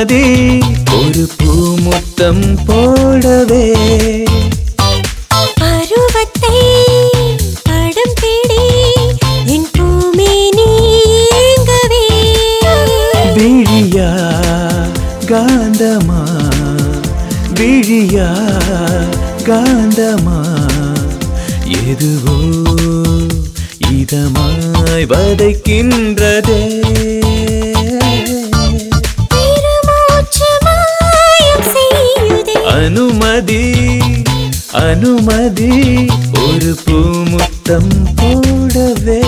அனுமதி ஒரு பூமுத்தம் போடவே பருவத்தை படம் பிடி என் பூமே நீங்கவே விழியா காந்தமா விழியா காந்தமா எதுவோ இதமாய் வதைக்கின்றதே அனுமதி அனுமதி ஒரு பூமுத்தம் போடவே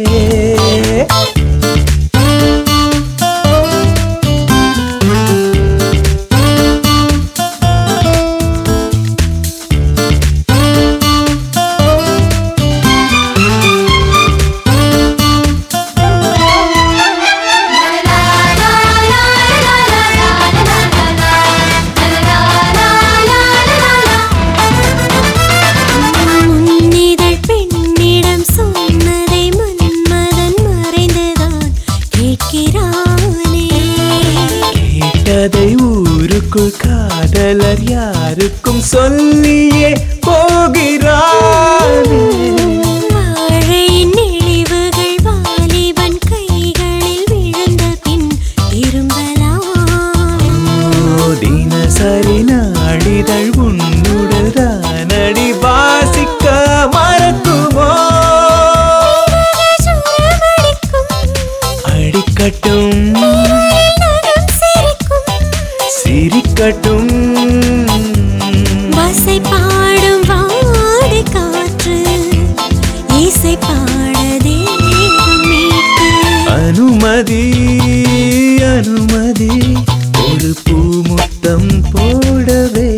கேட்டதை ஊருக்குள் காதலர் யாருக்கும் சொல்லியே போகிறார் வாழையின் நெளிவுகள் வாலிபன் கைகளில் விழுந்த பின் திரும்பலாம் தினசரி நாடிதழ் உன்னுடல் தானடி வாசிக்க மறக்குமோ அடிக்கட்டும் சிரிக்கட்டும் வசை பாடும் வாடை காற்று இசை பாடதே மீட்டு அனுமதி அனுமதி ஒரு பூமுத்தம் போடவே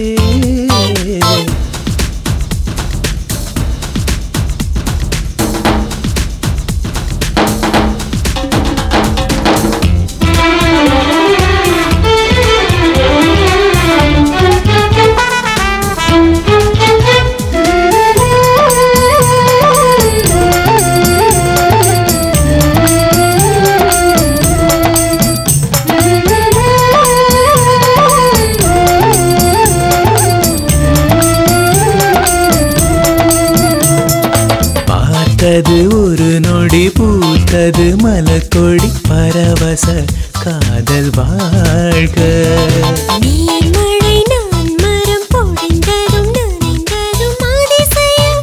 பார்த்தது ஒரு நொடி பூத்தது மலர்கொடி பரவச காதல் வாழ்க நீர்மழை நான் மரம் பொழிந்ததும் நனைந்ததும் அதிசயம்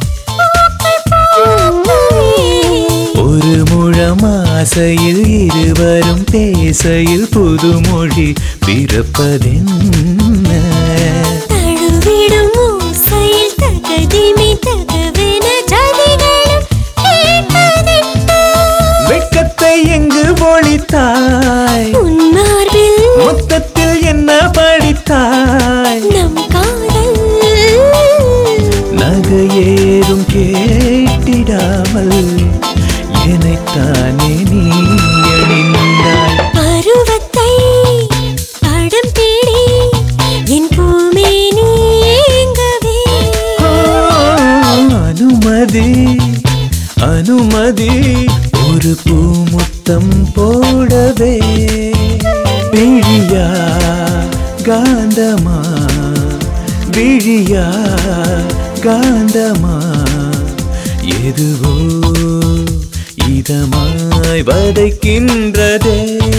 ஒரு முழம் ஆசையில் இருவரும் பேசையில் புதுமொழி பிறப்பதென்ன தழுவிடும் ஓசையில் தகதிமி தகவென ஜதிகளும் வெட்கத்தை எங்கு ஒழித்தாய் உன் மார்பில் மொத்தத்தில் என்ன படித்தாய் நம் காதல் நகையேதும் கேட்டிடாமல் என்னைத்தானே நீ அணிந்தாய் பருவத்தை படம் பிடி என் பூமே நீங்கவே அனுமதி அனுமதி ஒரு பூமுத்தம் போடவே விழியா காந்தமா விழியா காந்தமா எதுவோ இதமாய் வதைக்கின்றதே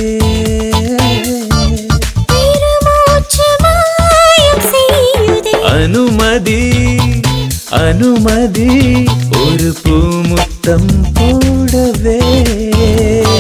அனுமதி அனுமதி ஒரு பூமுத்தம் போடவே